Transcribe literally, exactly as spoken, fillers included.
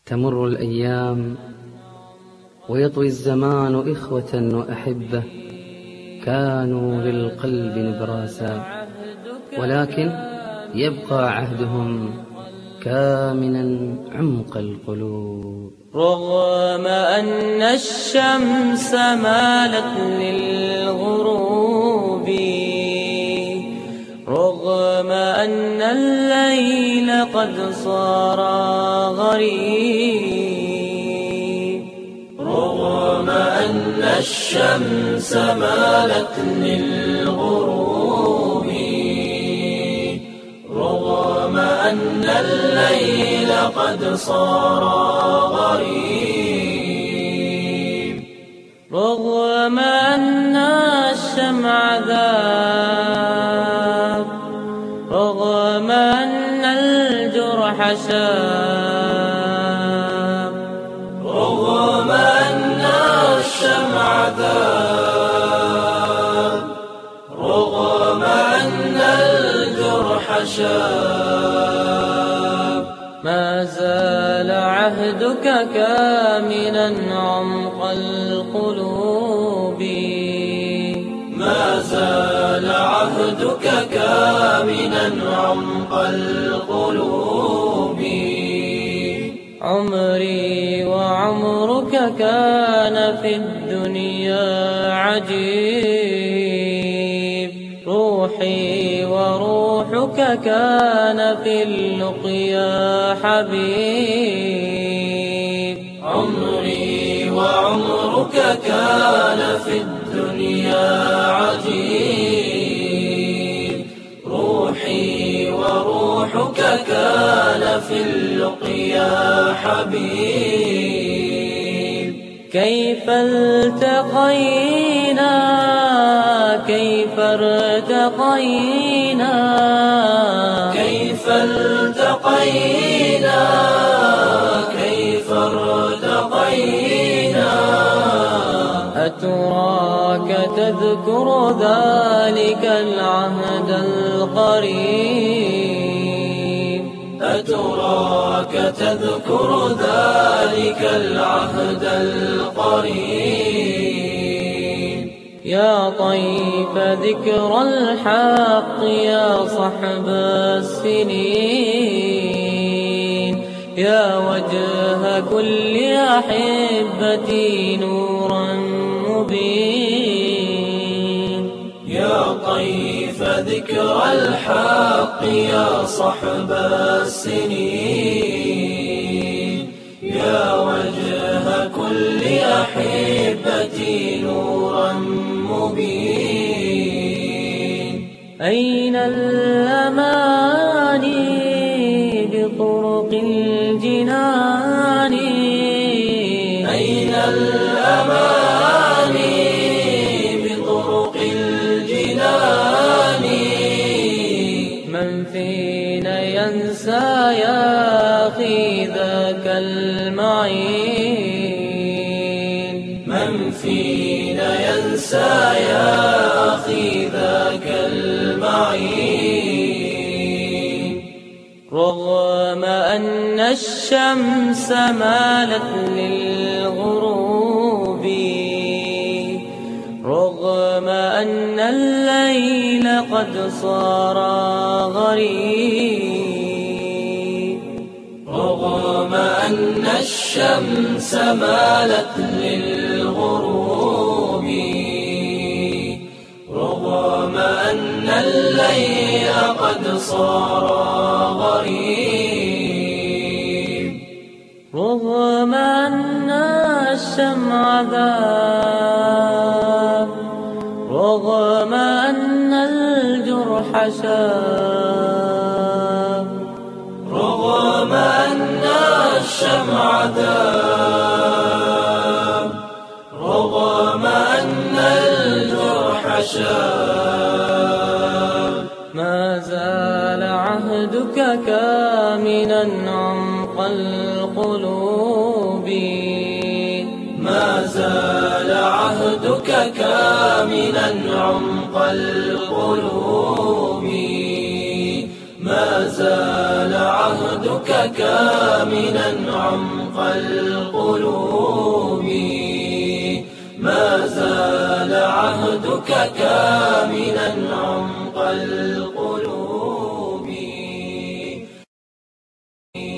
تمر الأيام ويطوي الزمان إخوة وأحبة كانوا للقلب نبراسا، ولكن يبقى عهدهم كامنا عمق القلوب. رغم أن الشمس مالت للغروب، رغم أن الليل قد صار غريب، رغم أن الشمس مالت للغروب، رغم أن الليل قد صار غريب، رغم أن الشمع ذاب، رغم أن الجرح شاب، رغم أن الشمع ذاب، رغم أن الجرح شاب، ما زال عهدك كامنا عمق القلوب، ما زال عهدك كامنا عمق القلوب. عمري وعمرك كان في الدنيا عجيب، روحي وروحك كان في اللقيا حبيب، عمري وعمرك كان في الدنيا عجيب، روحي وروحك كان في اللقيا حبيب. كيف التقينا كيف ارتقينا، كيف التقينا كيف ارتقينا، أتراك تذكر ذلك العهد القريب، أتراك تذكر ذلك العهد القريب. يا طيف ذكر الحق يا صحب السنين، يا وجه كل أحبتي نورا مبين، يا طيف ذكر الحق يا صحب السنين، يا وجه كل أحبتي نورا مبين. أين الأماني بطرق الجنان، أين الأماني بطرق الجنان، من فينا ينسى يا أخي ذاك المعين، من فينا ينسى يا أخي ذاك المعين. رغم أن الشمس مالت للغروب، رغم أن الليل قد صار غريب، رغم أن الشمس مالت للغروب، رغم أن الليل قد صار غريب، رغم أن الشمع ذاب، رغم أن الجرح شاب، رغم أن الشمع ذاب، رغم أن الجرح شاب، ما زال عهدك كامنا عمق القلوب، ما زال عهدك كاملا عمق القلوب، ما ما زال عهدك كامنا عمق القلوب، ما زال عهدك كامنا عمق القلوب.